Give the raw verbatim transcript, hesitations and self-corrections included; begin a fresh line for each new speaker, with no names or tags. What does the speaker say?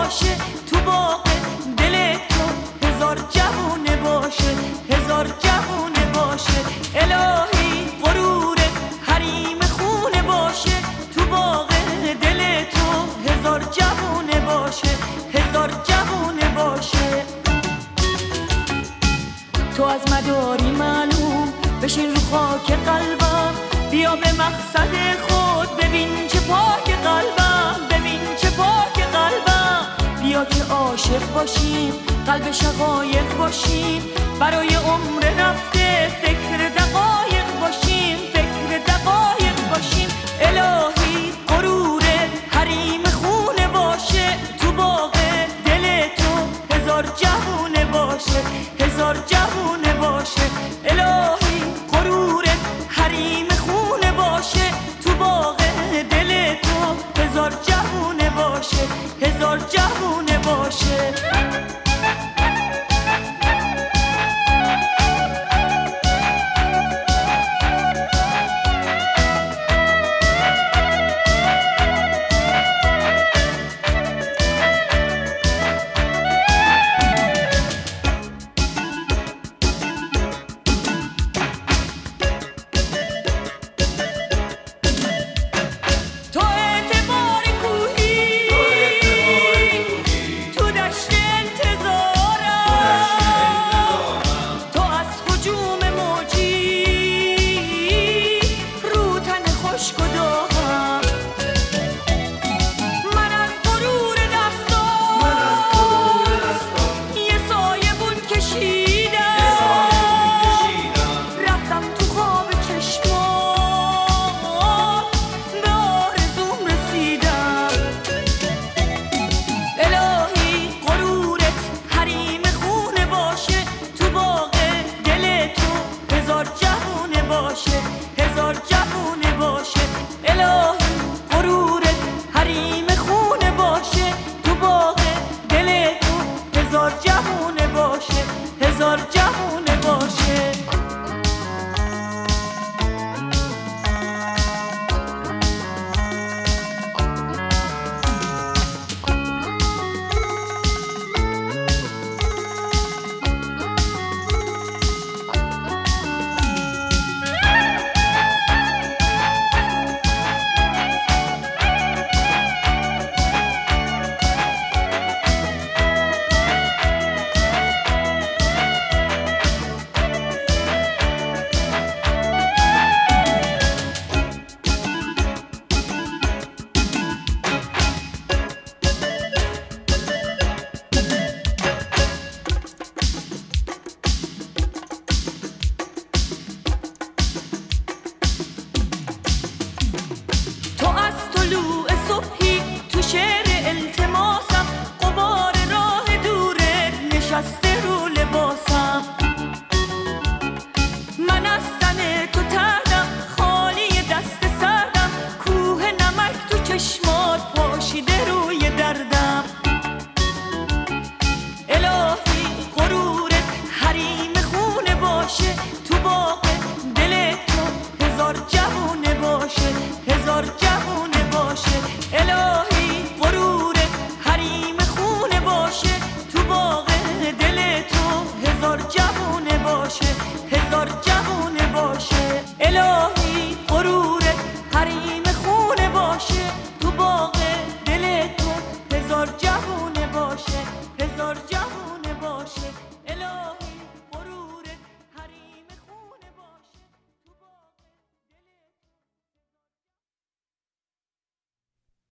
باشه، تو باغ دل تو هزار جوونه باشه، هزار جوونه باشه. الهی غرور حریم خونه باشه، تو باغ دل تو هزار جوونه باشه، هزار جوونه باشه. تو از مداری معلوم بشین رو خاک قلبم، بیا به مقصد خود ببین چه پاک قلبم، ببین چه پاک قلبم. بیا که عاشق باشیم، قلب شقایق باشیم، برای عمر رفته فکر دقایق باشیم، فکر دقایق باشیم. الهی غرور حریم خونه باشه، تو باغ دل تو هزار جوونه باشه، هزار جوونه باشه. الهی غرور حریم خونه باشه، تو باغ دل تو هزار جوونه باشه، هزار جوونه باشه.